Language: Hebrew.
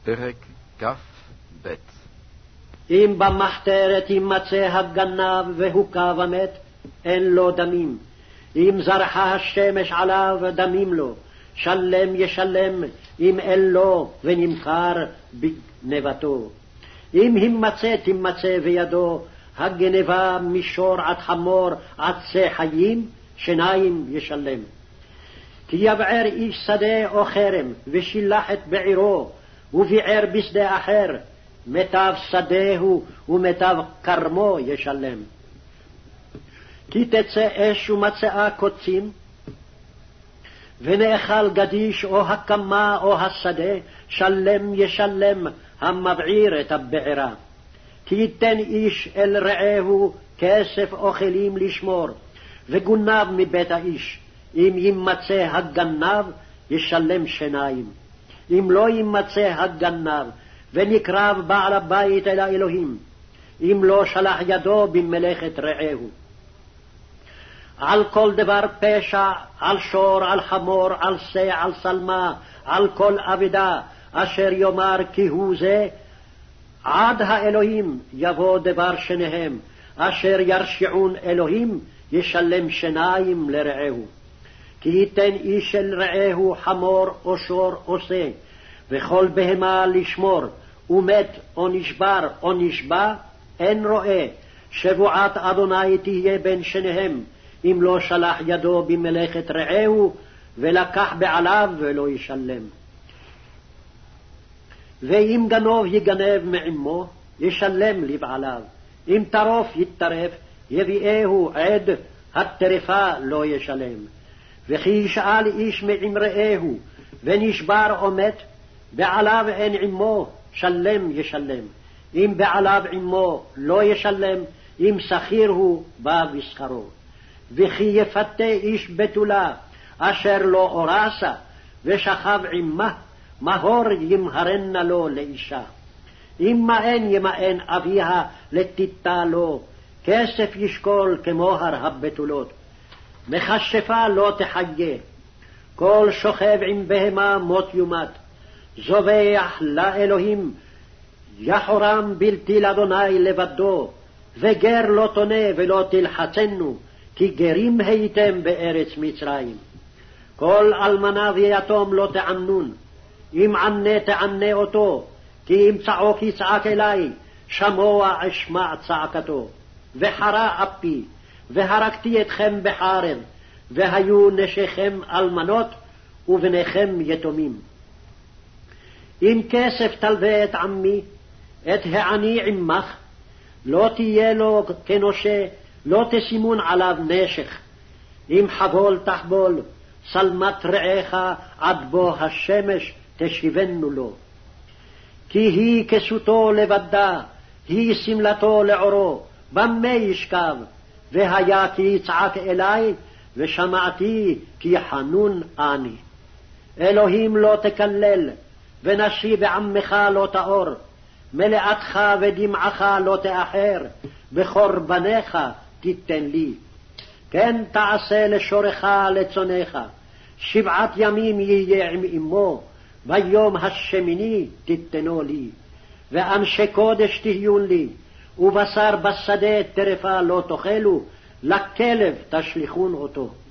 פרק כ"ב. אם במחתרת יימצא הגנב והוכה ומת, אין לו דמים. אם זרחה השמש עליו, דמים לו. שלם ישלם, אם אין לו, ונמכר בגנבתו. אם תימצא בידו הגנבה משור עד חמור עד שא חיים, שניים ישלם. כי יבער איש שדה או חרם, ושילח את בעירו, וביער בשדה אחר, מיטב שדהו ומיטב כרמו ישלם. כי תצא אש ומצאה קוצים, ונאכל גדיש או הקמה או השדה, שלם ישלם המבעיר את הבעירה. כי ייתן איש אל רעהו כסף או כלים לשמור, וגונב מבית האיש. אם יימצא הגנב, ישלם שניים. אם לא יימצא הגנב, ונקרב בעל הבית אל האלוהים, אם לא שלח ידו במלאכת רעהו. על כל דבר פשע, על שור, על חמור, על שא, על שלמה, על כל אבדה, אשר יאמר כי הוא זה, עד האלוהים יבוא דבר שניהם, אשר ירשיעון אלוהים, ישלם שניים לרעהו. כי ייתן איש אל רעהו חמור או שור או שא, וכל בהמה לשמור, ומת או נשבר או נשבע, אין רואה, שבועת אדוני תהיה בין שניהם, אם לא שלח ידו במלאכת רעהו, ולקח בעליו ולא ישלם. ואם גנוב יגנב מעמו, ישלם לבעליו. אם טרוף יטרף, יביאהו עד, הטרפה לא ישלם. וכי ישאל איש מעם רעהו, ונשבר או מת, בעליו אין עמו, שלם ישלם. אם בעליו עמו לא ישלם, אם שכיר הוא, בא בשכרו. וכי יפתה איש בתולה, אשר לא אורסה, ושכב עמה, מהור ימהרנה לו לאישה. אם מאן ימאן אביה לתיתה לו, כסף ישקול כמוהר הבתולות. מכשפה לא תחיה, כל שוכב עם בהמה מות יומת. זובח לאלוהים, יחורם בלתי לאדוני לבדו, וגר לא תונה ולא תלחצנו, כי גרים הייתם בארץ מצרים. כל אלמנה ויתום לא תענון, אם ענה תענה אותו, כי אם צעוק יצעק אלי, שמוע אשמע צעקתו. וחרה אפי, והרגתי אתכם בחרב, והיו נשיכם אלמנות, ובניכם יתומים. אם כסף תלווה את עמי, את העני עמך, לא תהיה לו כנושה, לא תשימון עליו נשך. אם חבול תחבול, שלמת רעך עד בוא השמש תשיבנו לו. כי היא כסותו לבדה, היא סמלתו לעורו, במה ישכב, והיה כי יצעק אלי, ושמעתי כי חנון אני. אלוהים לא תקלל, ונשי בעמך לא תאור, מלאתך ודמעך לא תאחר, בקורבניך תיתן לי. כן תעשה לשורך לצונך, 7 ימים יהיה עם אמו, ביום השמיני תיתנו לי. ואנשי קודש תהיון לי, ובשר בשדה טרפה לא תאכלו, לכלב תשליכון אותו.